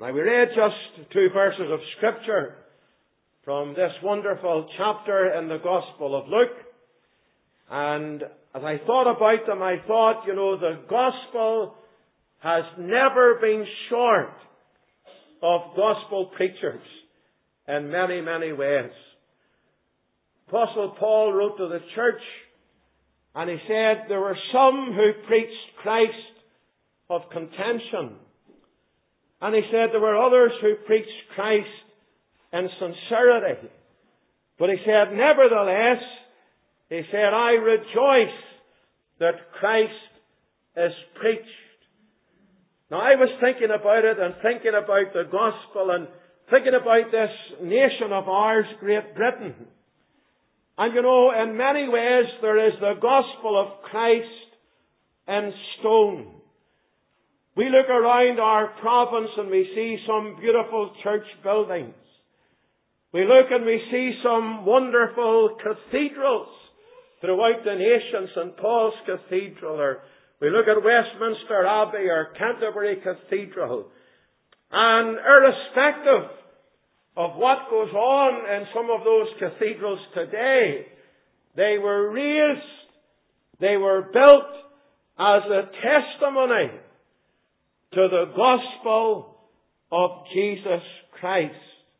Now we read just 2 verses of Scripture from this wonderful chapter in the Gospel of Luke. And as I thought about them, I thought, the Gospel has never been short of Gospel preachers in many, many ways. Apostle Paul wrote to the church, and he said there were some who preached Christ of contention. And he said there were others who preached Christ in sincerity. But he said, nevertheless, he said, I rejoice that Christ is preached. Now I was thinking about it and thinking about the gospel and thinking about this nation of ours, Great Britain. And in many ways there is the gospel of Christ in stone. We look around our province and we see some beautiful church buildings. We look and we see some wonderful cathedrals throughout the nation, St. Paul's Cathedral, or we look at Westminster Abbey or Canterbury Cathedral. And irrespective of what goes on in some of those cathedrals today, they were raised, they were built as a testimony to the gospel of Jesus Christ.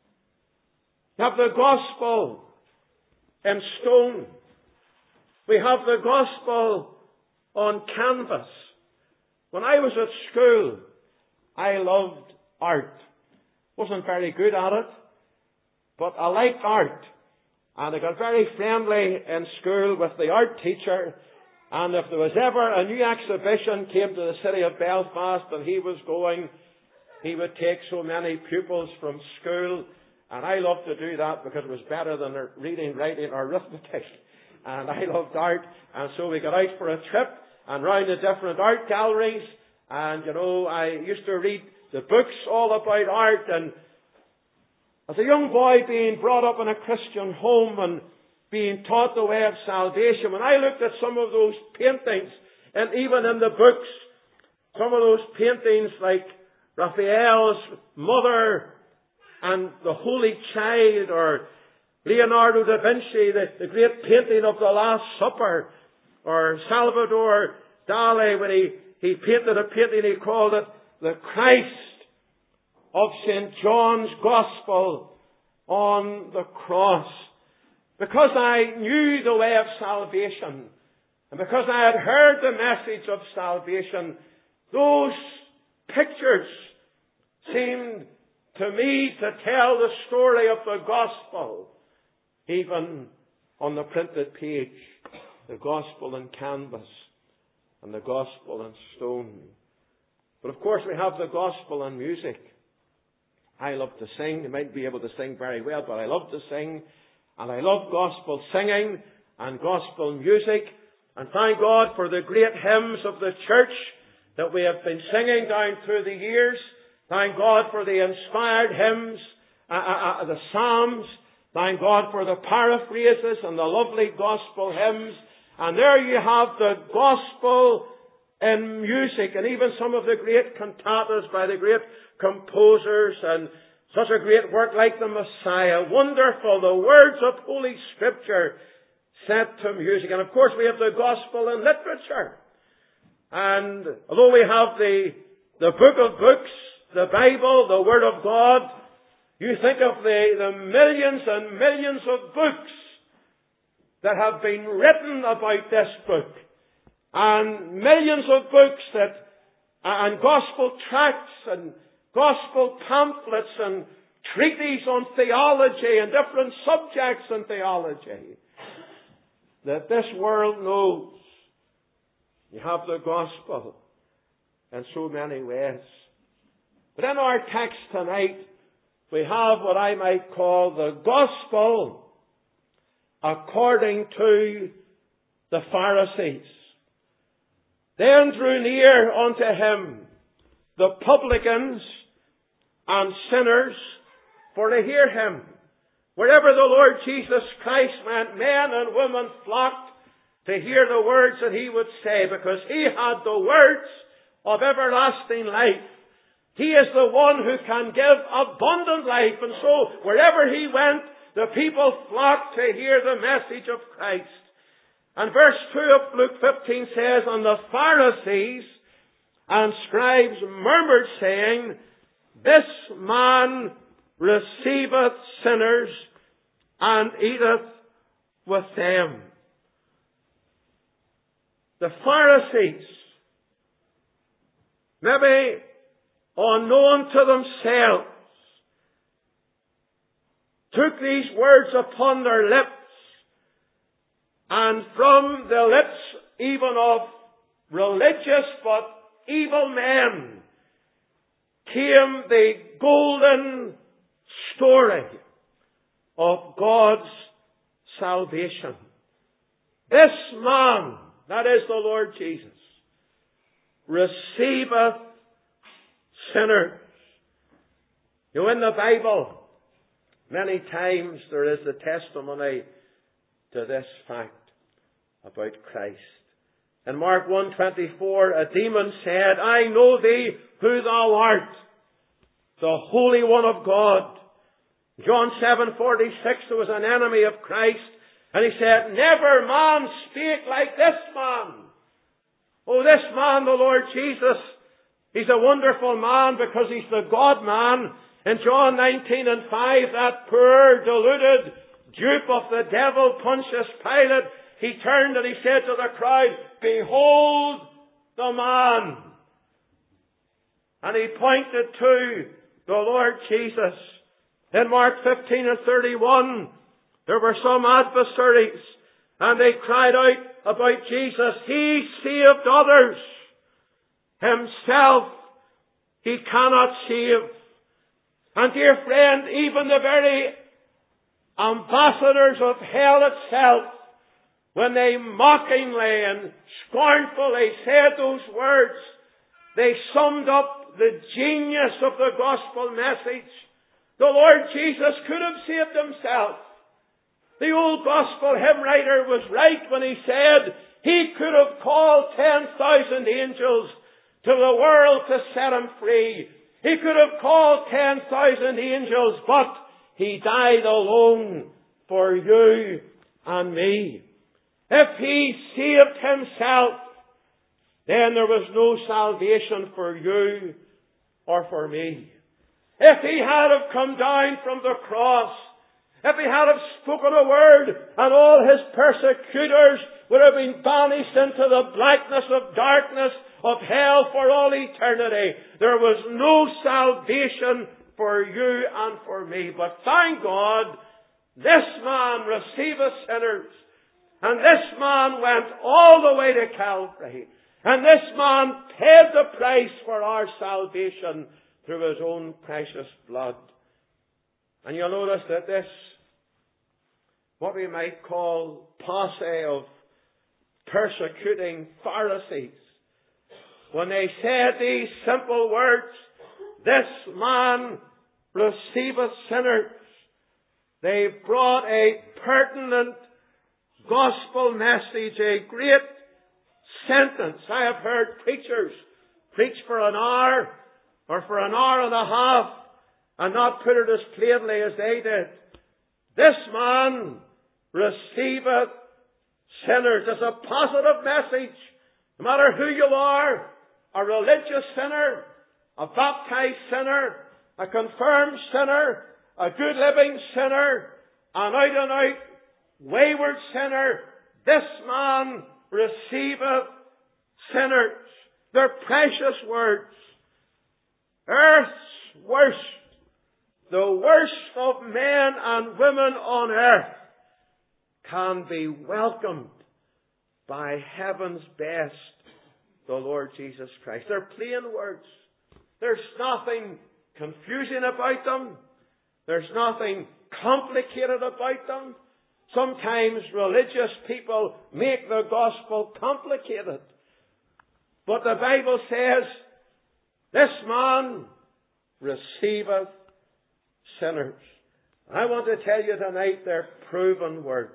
We have the gospel in stone. We have the gospel on canvas. When I was at school, I loved art. Wasn't very good at it, but I liked art. And I got very friendly in school with the art teacher. And if there was ever a new exhibition came to the city of Belfast and he was going, he would take so many pupils from school. And I loved to do that because it was better than reading, writing, or arithmetic. And I loved art. And so we got out for a trip and round the different art galleries. And, I used to read the books all about art. And as a young boy being brought up in a Christian home and being taught the way of salvation, when I looked at some of those paintings, and even in the books, some of those paintings like Raphael's Mother and the Holy Child, or Leonardo da Vinci, the great painting of the Last Supper, or Salvador Dali, when he painted a painting, he called it the Christ of St. John's Gospel on the cross. Because I knew the way of salvation, and because I had heard the message of salvation, those pictures seemed to me to tell the story of the gospel, even on the printed page, the gospel in canvas and the gospel in stone. But of course we have the gospel in music. I love to sing. You might be able to sing very well, but I love to sing. And I love gospel singing and gospel music. And thank God for the great hymns of the church that we have been singing down through the years. Thank God for the inspired hymns, the psalms. Thank God for the paraphrases and the lovely gospel hymns. And there you have the gospel in music, and even some of the great cantatas by the great composers, and such a great work like the Messiah. Wonderful, the words of Holy Scripture set to music. And of course we have the gospel in literature. And although we have the book of books, the Bible, the Word of God, you think of the millions and millions of books that have been written about this book, and millions of books and gospel tracts and gospel pamphlets and treatises on theology and different subjects in theology that this world knows. You have the gospel in so many ways. But in our text tonight, we have what I might call the gospel according to the Pharisees. Then drew near unto him the publicans and sinners for to hear him. Wherever the Lord Jesus Christ went, men and women flocked to hear the words that he would say, because he had the words of everlasting life. He is the one who can give abundant life. And so, wherever he went, the people flocked to hear the message of Christ. And verse 2 of Luke 15 says, And the Pharisees and scribes murmured, saying, This man receiveth sinners and eateth with them. The Pharisees, maybe unknown to themselves, took these words upon their lips, and from the lips even of religious but evil men came the golden story of God's salvation. This man, that is the Lord Jesus, receiveth sinners. You know, in the Bible, many times there is the testimony to this fact about Christ. In Mark 1:24, a demon said, I know thee who thou art, the Holy One of God. John 7:46, there was an enemy of Christ, and he said, Never man spake like this man. Oh, this man, the Lord Jesus, he's a wonderful man because he's the God-man. In John 19:5, that poor, deluded dupe of the devil, Pontius Pilate, he turned and he said to the crowd, Behold the man. And he pointed to the Lord Jesus. In Mark 15:31, there were some adversaries, and they cried out about Jesus, He saved others. Himself he cannot save. And dear friend, even the very ambassadors of hell itself, when they mockingly and scornfully said those words, they summed up the genius of the gospel message. The Lord Jesus could have saved himself. The old gospel hymn writer was right when he said he could have called 10,000 angels to the world to set him free. He could have called 10,000 angels, but he died alone for you and me. If he saved himself, then there was no salvation for you or for me. If he had have come down from the cross, if he had have spoken a word, and all his persecutors would have been banished into the blackness of darkness of hell for all eternity, there was no salvation for you and for me. But thank God, this man receiveth sinners, and this man went all the way to Calvary, and this man paid the price for our salvation through his own precious blood. And you'll notice that this, what we might call posse of persecuting Pharisees, when they said these simple words, this man receiveth sinners, they brought a pertinent gospel message, a great sentence. I have heard preachers preach for an hour or for an hour and a half and not put it as plainly as they did. This man receiveth sinners. It's a positive message. No matter who you are, a religious sinner, a baptized sinner, a confirmed sinner, a good living sinner, an out and out wayward sinner, this man receiveth sinners. They're precious words. Earth's worst, the worst of men and women on earth, can be welcomed by heaven's best, the Lord Jesus Christ. They're plain words. There's nothing confusing about them. There's nothing complicated about them. Sometimes religious people make the gospel complicated. But the Bible says, this man receiveth sinners. I want to tell you tonight, they're proven words.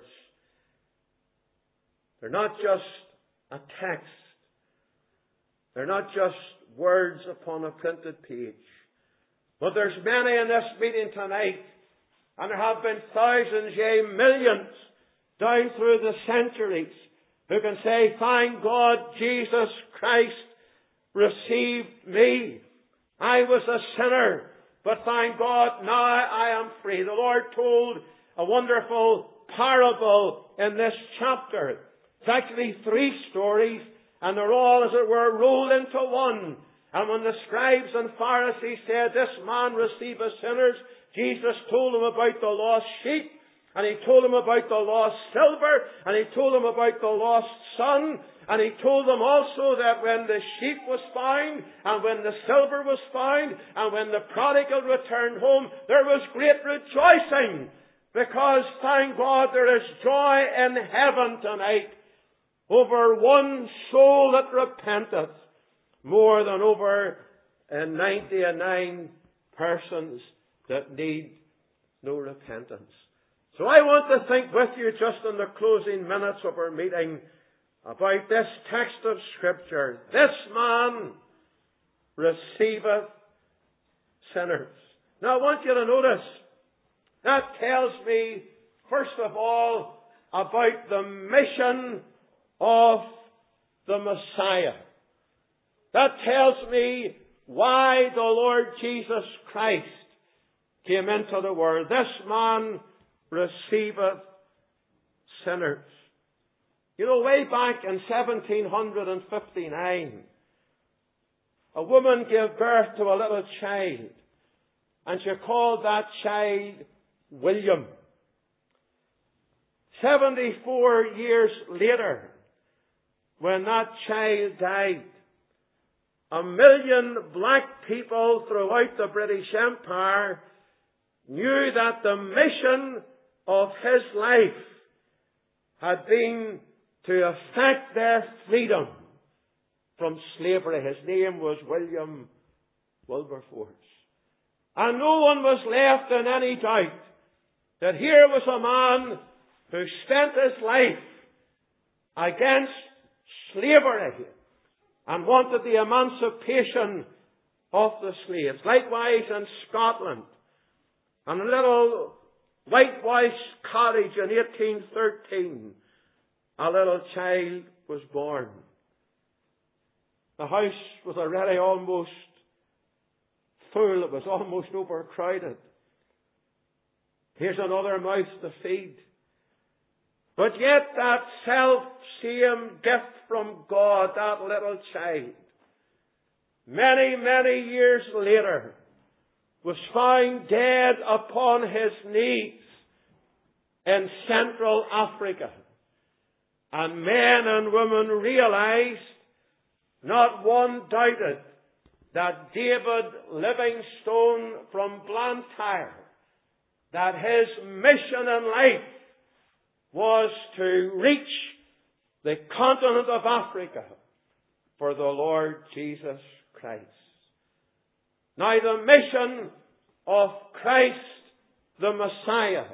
They're not just a text. They're not just words upon a printed page. But there's many in this meeting tonight, and there have been thousands, yea, millions, down through the centuries, who can say, thank God Jesus Christ received me. I was a sinner, but thank God now I am free. The Lord told a wonderful parable in this chapter. It's actually 3 stories, and they're all, as it were, rolled into one. And when the scribes and Pharisees said, this man receiveth sinners, Jesus told them about the lost sheep, and He told them about the lost silver, and He told them about the lost son, and He told them also that when the sheep was found, and when the silver was found, and when the prodigal returned home, there was great rejoicing, because, thank God, there is joy in heaven tonight over one soul that repenteth, more than over 99 persons that need no repentance. So I want to think with you just in the closing minutes of our meeting about this text of Scripture. This man receiveth sinners. Now I want you to notice, that tells me, first of all, about the mission of the Messiah. That tells me why the Lord Jesus Christ came into the world. This man receiveth sinners. You know, way back in 1759, a woman gave birth to a little child, and she called that child William. 74 years later, when that child died, 1 million black people throughout the British Empire knew that the mission of his life had been to effect their freedom from slavery. His name was William Wilberforce. And no one was left in any doubt that here was a man who spent his life against slavery and wanted the emancipation of the slaves. Likewise in Scotland, in a little whitewashed cottage in 1813, a little child was born. The house was already almost full. It was almost overcrowded. Here's another mouth to feed. But yet that self-same gift from God, that little child, many, many years later, was found dead upon his knees in Central Africa. And men and women realized, not one doubted, that David Livingstone from Blantyre, that his mission in life was to reach the continent of Africa for the Lord Jesus Christ. Now the mission of Christ the Messiah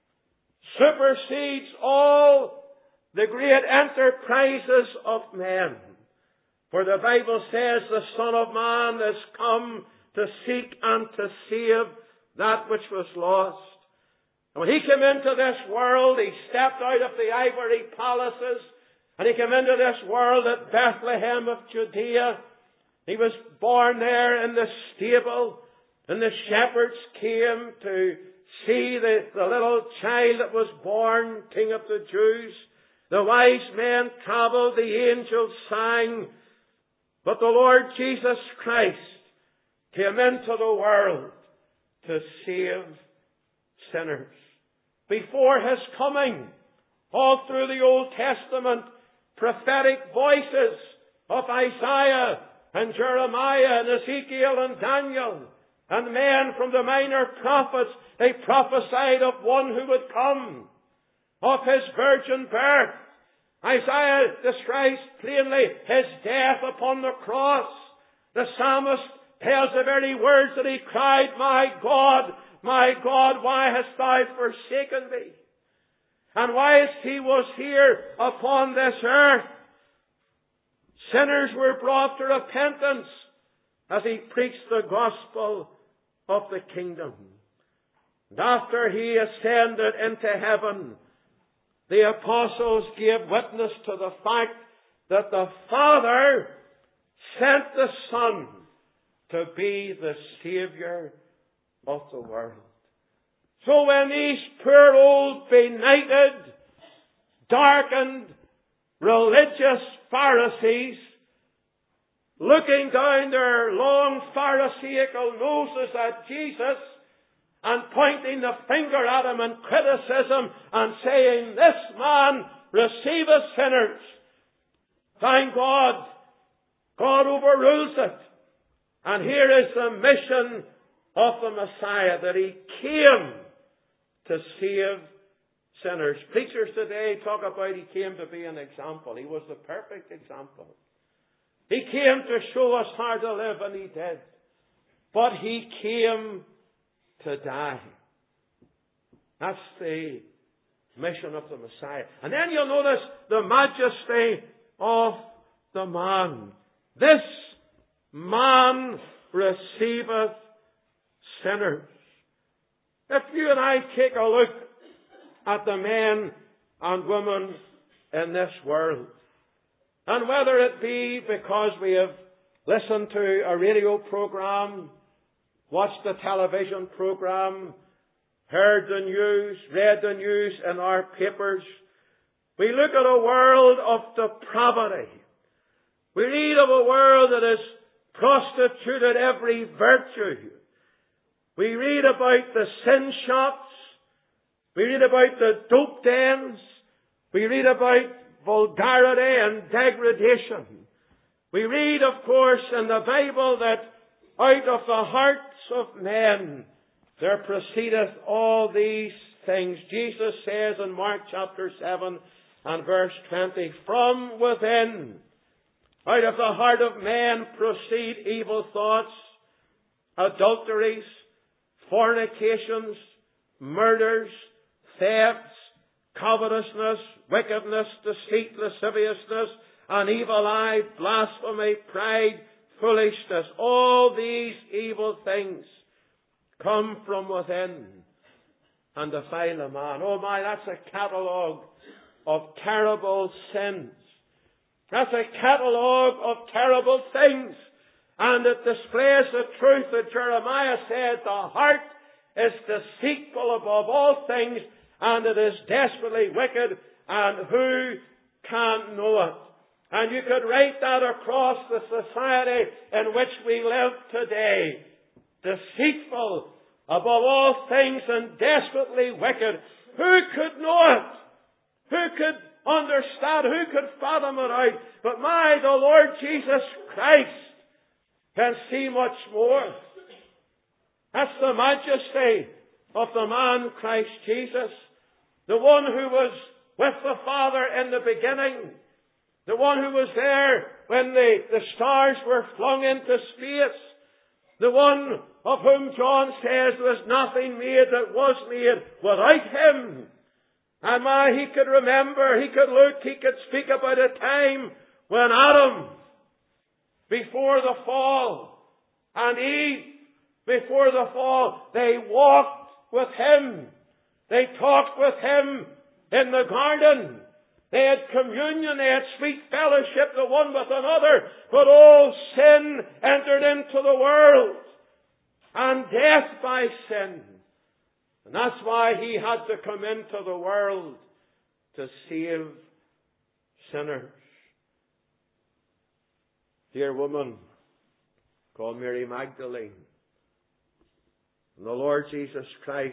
supersedes all the great enterprises of men. For the Bible says the Son of Man is come to seek and to save that which was lost. And when He came into this world, He stepped out of the ivory palaces, and He came into this world at Bethlehem of Judea. He was born there in the stable, and the shepherds came to see the little child that was born, King of the Jews. The wise men travelled, the angels sang, but the Lord Jesus Christ came into the world to save sinners. Before His coming, all through the Old Testament, prophetic voices of Isaiah and Jeremiah and Ezekiel and Daniel and men from the minor prophets, they prophesied of one who would come, of His virgin birth. Isaiah describes plainly His death upon the cross. The psalmist tells the very words that he cried, my God, why hast thou forsaken me? And whilst He was here upon this earth, sinners were brought to repentance. as he preached the gospel of the kingdom. And after he ascended into heaven, the apostles gave witness to the fact that the Father sent the Son to be the Saviour of the world. So when these poor old benighted, darkened, religious Pharisees, looking down their long Pharisaical noses at Jesus and pointing the finger at him in criticism and saying, "This man receiveth sinners," thank God, God overrules it. And here is the mission of the Messiah, that he came to save sinners. Preachers today talk about he came to be an example. He was the perfect example. He came to show us how to live, and he did. But he came to die. That's the mission of the Messiah. And then you'll notice the majesty of the man. This man receiveth sinners. If you and I take a look at the men and women in this world, and whether it be because we have listened to a radio program, watched a television program, heard the news, read the news in our papers, we look at a world of depravity. We read of a world that has prostituted every virtue. We read about the sin shops. We read about the dope dens. We read about vulgarity and degradation. We read, of course, in the Bible that out of the hearts of men there proceedeth all these things. Jesus says in Mark chapter 7 and verse 20, "From within, out of the heart of man proceed evil thoughts, adulteries, fornications, murders, thefts, covetousness, wickedness, deceit, lasciviousness, an evil eye, blasphemy, pride, foolishness." All these evil things come from within and defile a man. Oh my, that's a catalogue of terrible sins. That's a catalogue of terrible things. And it displays the truth that Jeremiah said, "The heart is deceitful above all things, and it is desperately wicked, and who can know it?" And you could write that across the society in which we live today. Deceitful above all things and desperately wicked. Who could know it? Who could understand? Who could fathom it out? But the Lord Jesus Christ can see much more. That's the majesty of the man Christ Jesus. The one who was with the Father in the beginning. The one who was there when the stars were flung into space. The one of whom John says there was nothing made that was made without him. And he could remember, he could look, he could speak about a time when Adam, before the fall, and Eve, before the fall, they walked with him. They talked with him in the garden. They had communion, they had sweet fellowship the one with another. But all sin entered into the world, and death by sin. And that's why he had to come into the world to save sinners. Dear woman called Mary Magdalene, and the Lord Jesus Christ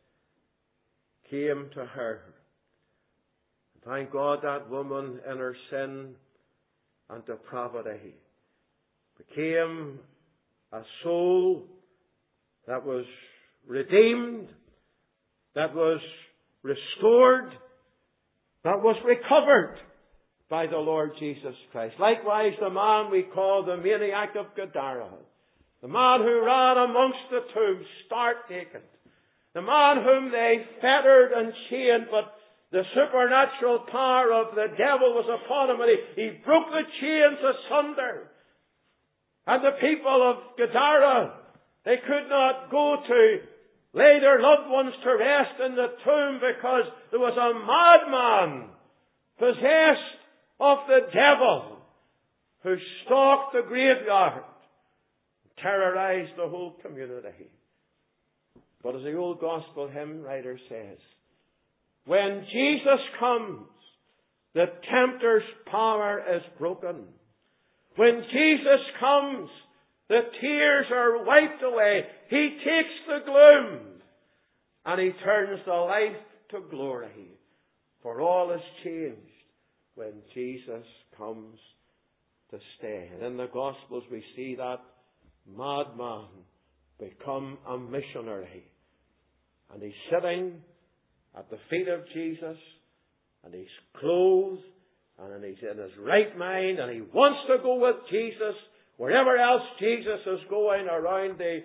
came to her. Thank God that woman in her sin and depravity became a soul that was redeemed, that was restored, that was recovered by the Lord Jesus Christ. Likewise, the man we call the maniac of Gadara, the man who ran amongst the tombs, stark naked, the man whom they fettered and chained, but the supernatural power of the devil was upon him, and he broke the chains asunder. And the people of Gadara, they could not go to lay their loved ones to rest in the tomb because there was a madman possessed of the devil who stalked the graveyard, terrorized the whole community. But as the old gospel hymn writer says, when Jesus comes, the tempter's power is broken. When Jesus comes, the tears are wiped away. He takes the gloom and He turns the life to glory. For all is changed when Jesus comes to stay. And in the Gospels we see that madman become a missionary. And he's sitting at the feet of Jesus, and he's clothed, and he's in his right mind, and he wants to go with Jesus wherever else Jesus is going around the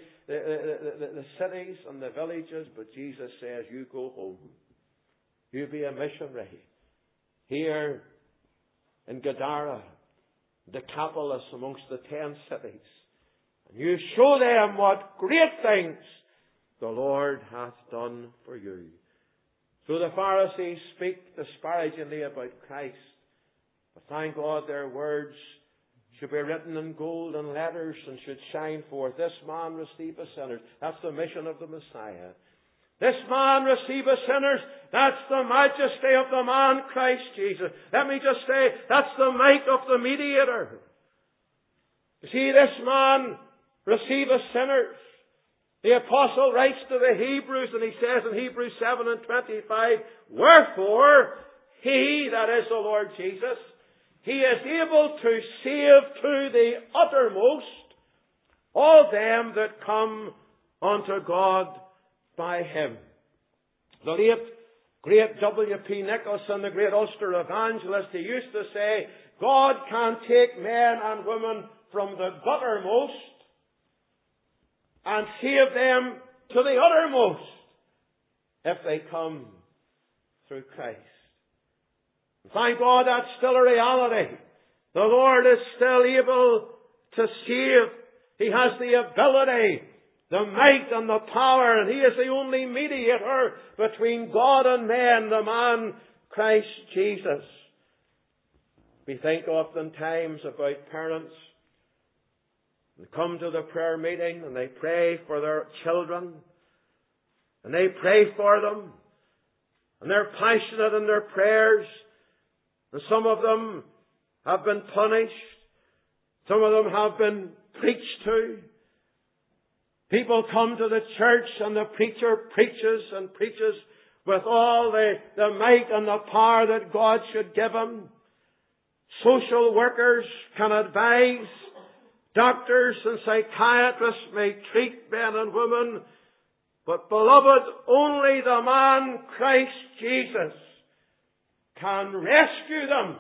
cities and the villages. But Jesus says, you go home. You be a missionary. Here in Gadara, Decapolis, amongst the 10 cities. And you show them what great things the Lord hath done for you. So the Pharisees speak disparagingly about Christ. But thank God their words should be written in golden letters and should shine forth. This man receiveth sinners. That's the mission of the Messiah. This man receiveth sinners. That's the majesty of the man Christ Jesus. Let me just say, that's the might of the mediator. You see, this man receiveth sinners. The apostle writes to the Hebrews, and he says in Hebrews 7:25, wherefore he, that is the Lord Jesus, He is able to save to the uttermost all them that come unto God by Him. The late great W.P. Nicholson, the great Ulster evangelist, he used to say, God can take men and women from the guttermost and save them to the uttermost if they come through Christ. Thank God that's still a reality. The Lord is still able to save. He has the ability, the might and the power, and He is the only mediator between God and man, the man Christ Jesus. We think oftentimes about parents who come to the prayer meeting and they pray for their children, and they pray for them, and they're passionate in their prayers. And some of them have been punished. Some of them have been preached to. People come to the church and the preacher preaches and preaches with all the might and the power that God should give him. Social workers can advise. Doctors and psychiatrists may treat men and women. But beloved, only the man Christ Jesus can rescue them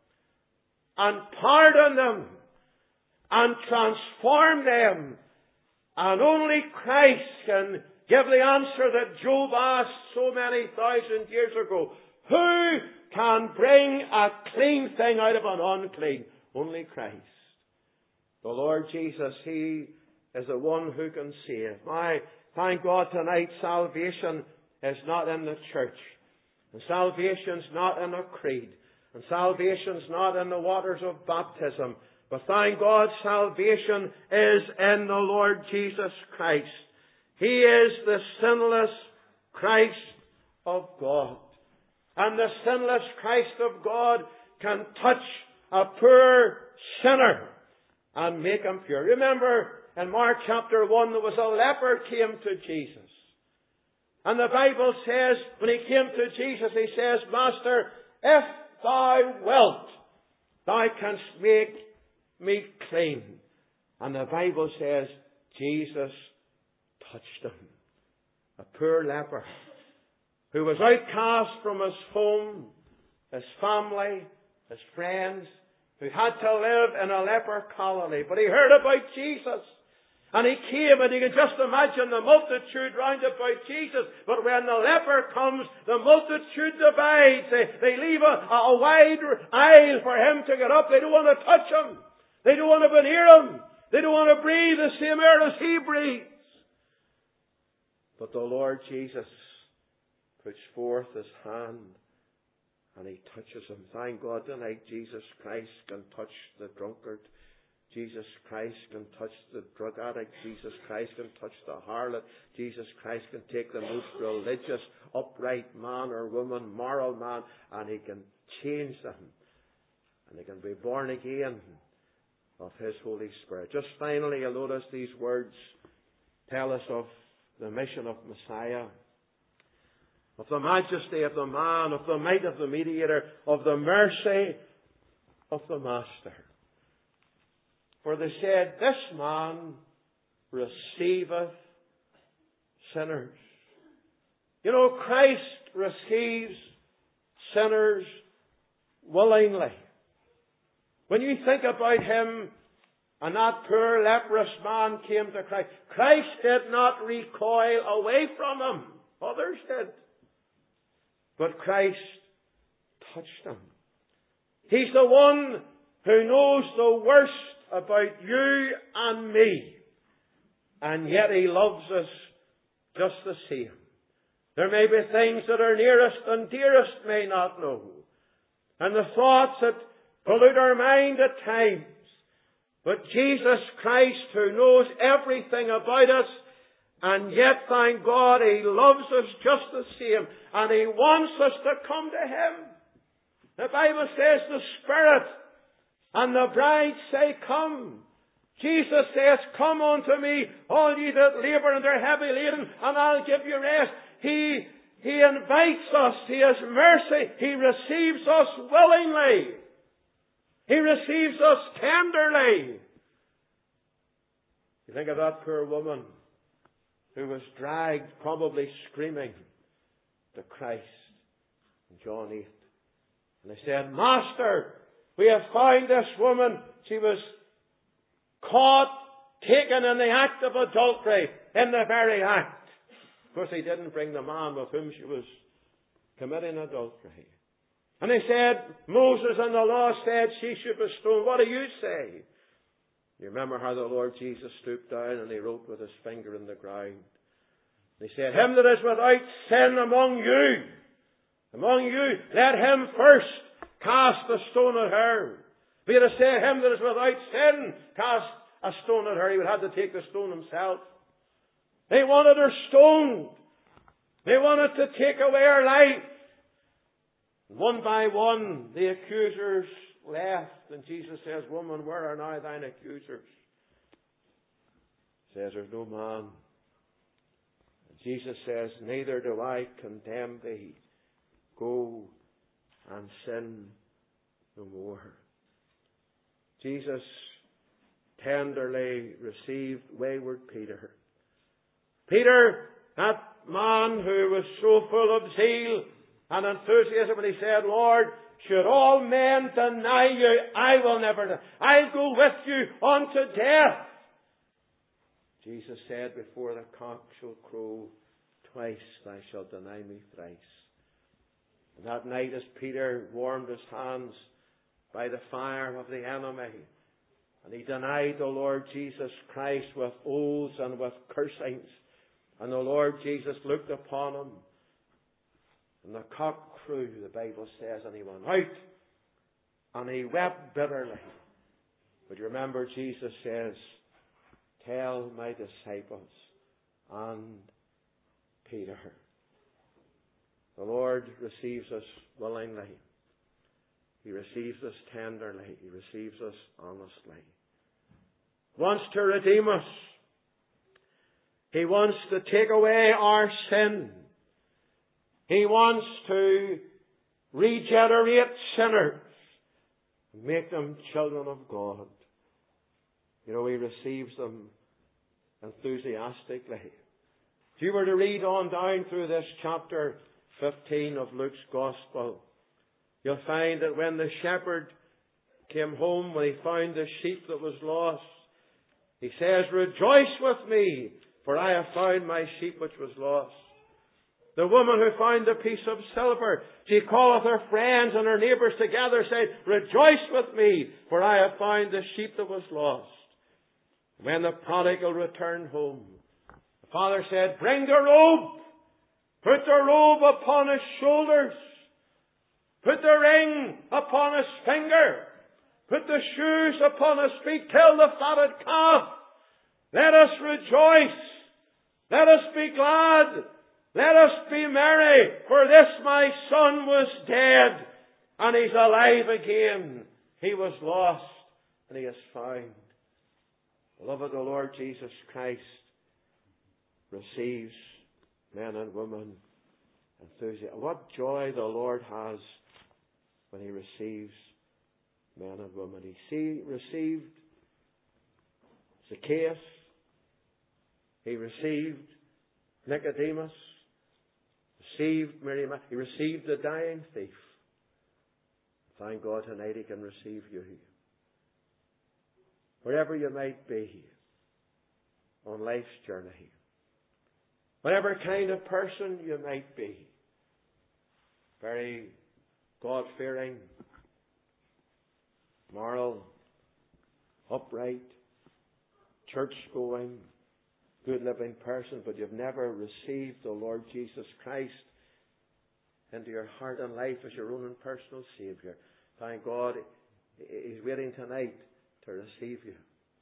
and pardon them and transform them. And only Christ can give the answer that Job asked so many thousand years ago. Who can bring a clean thing out of an unclean? Only Christ. The Lord Jesus, He is the one who can save. Thank God tonight salvation is not in the church. And salvation's not in a creed. And salvation's not in the waters of baptism. But thank God salvation is in the Lord Jesus Christ. He is the sinless Christ of God. And the sinless Christ of God can touch a poor sinner and make him pure. Remember, in Mark chapter 1, there was a leper came to Jesus. And the Bible says, when he came to Jesus, he says, Master, if thou wilt, thou canst make me clean. And the Bible says, Jesus touched him. A poor leper who was outcast from his home, his family, his friends, who had to live in a leper colony. But he heard about Jesus. And he came, and you can just imagine the multitude round about Jesus. But when the leper comes, the multitude divides. They leave a wide aisle for him to get up. They don't want to touch him. They don't want to be near him. They don't want to breathe the same air as He breathes. But the Lord Jesus puts forth His hand and He touches him. Thank God tonight Jesus Christ can touch the drunkard. Jesus Christ can touch the drug addict. Jesus Christ can touch the harlot. Jesus Christ can take the most religious, upright man or woman, moral man, and He can change them. And they can be born again of His Holy Spirit. Just finally, you'll notice these words tell us of the mission of Messiah, of the majesty of the man, of the might of the mediator, of the mercy of the Master. For they said, this man receiveth sinners. You know, Christ receives sinners willingly. When you think about Him, and that poor leprous man came to Christ, Christ did not recoil away from him. Others did. But Christ touched him. He's the one who knows the worst about you and me. And yet He loves us just the same. There may be things that our nearest and dearest may not know. And the thoughts that pollute our mind at times. But Jesus Christ, who knows everything about us, and yet, thank God, He loves us just the same. And He wants us to come to Him. The Bible says the Spirit and the bride say, come. Jesus says, come unto me, all ye that labour and are heavy laden, and I'll give you rest. He invites us. He has mercy. He receives us willingly. He receives us tenderly. You think of that poor woman who was dragged, probably screaming, to Christ in John 8. And they said, Master, we have found this woman. She was caught, taken in the act of adultery, in the very act. Of course, He didn't bring the man with whom she was committing adultery. And they said, Moses and the law said she should be stoned. What do you say? You remember how the Lord Jesus stooped down and He wrote with His finger in the ground. He said, him that is without sin among you, let him first cast a stone at her. Be it to say, him that is without sin, cast a stone at her. He would have to take the stone himself. They wanted her stoned. They wanted to take away her life. One by one, the accusers left. And Jesus says, woman, where are now thine accusers? He says, there's no man. And Jesus says, neither do I condemn thee. Go and sin no more. Jesus tenderly received wayward Peter. Peter, that man who was so full of zeal and enthusiasm, when he said, Lord, should all men deny you, I will never deny. I'll go with you unto death. Jesus said, before the cock shall crow twice, thou shalt deny me thrice. And that night, as Peter warmed his hands by the fire of the enemy, and he denied the Lord Jesus Christ with oaths and with cursings, and the Lord Jesus looked upon him, and the cock crew, the Bible says, and he went out, and he wept bitterly. But you remember, Jesus says, tell my disciples and Peter. The Lord receives us willingly. He receives us tenderly. He receives us honestly. He wants to redeem us. He wants to take away our sin. He wants to regenerate sinners and make them children of God. You know, He receives them enthusiastically. If you were to read on down through this chapter 15 of Luke's Gospel, you'll find that when the shepherd came home, when he found the sheep that was lost, he says, rejoice with me, for I have found my sheep which was lost. The woman who found the piece of silver, she calleth her friends and her neighbours together, saying, rejoice with me, for I have found the sheep that was lost. When the prodigal returned home, the father said, "Bring the robe. Put the robe upon his shoulders. Put the ring upon his finger. Put the shoes upon his feet. Kill the fatted calf. Let us rejoice. Let us be glad. Let us be merry. For this my son was dead, and he's alive again. He was lost, and he is found." Beloved, the Lord Jesus Christ receives men and women enthusiastic. What joy the Lord has when He receives men and women. He received Zacchaeus. He received Nicodemus. Received Mary. He received the dying thief. Thank God tonight He can receive you. Wherever you might be on life's journey. Whatever kind of person you might be. Very God-fearing, moral, upright, church-going, good-living person, but you've never received the Lord Jesus Christ into your heart and life as your own and personal Saviour. Thank God He's waiting tonight to receive you.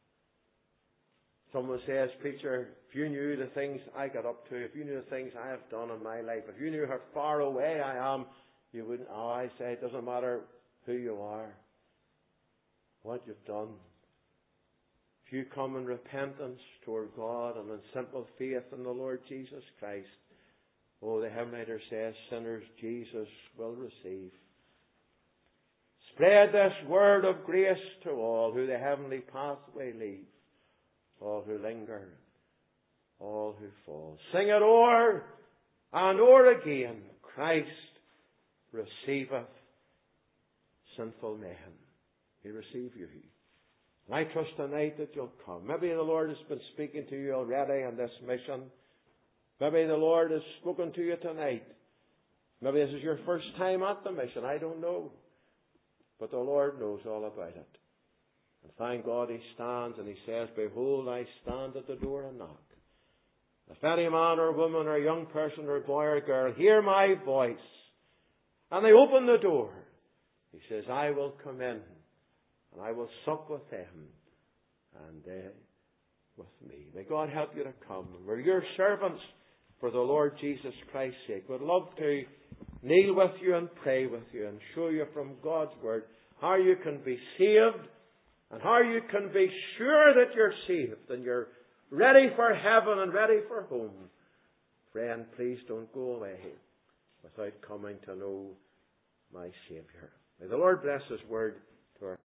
Someone says, "Preacher, if you knew the things I got up to, if you knew the things I have done in my life, if you knew how far away I am, you wouldn't." Oh, I say, it doesn't matter who you are, what you've done. If you come in repentance toward God and in simple faith in the Lord Jesus Christ, oh, the hymn writer says, sinners Jesus will receive. Spread this word of grace to all who the heavenly pathway leave, all who linger, all who fall. Sing it o'er and o'er again. Christ receiveth sinful men. He receive you. And I trust tonight that you'll come. Maybe the Lord has been speaking to you already on this mission. Maybe the Lord has spoken to you tonight. Maybe this is your first time at the mission. I don't know. But the Lord knows all about it. And thank God He stands and He says, "Behold, I stand at the door and knock. If any man or woman or young person or boy or girl hear my voice and they open the door," He says, "I will come in and I will sup with them and they with me." May God help you to come. We're your servants for the Lord Jesus Christ's sake. We'd love to kneel with you and pray with you and show you from God's Word how you can be saved and how you can be sure that you're saved and you're ready for heaven and ready for home. Friend, please don't go away without coming to know my Saviour. May the Lord bless His Word to our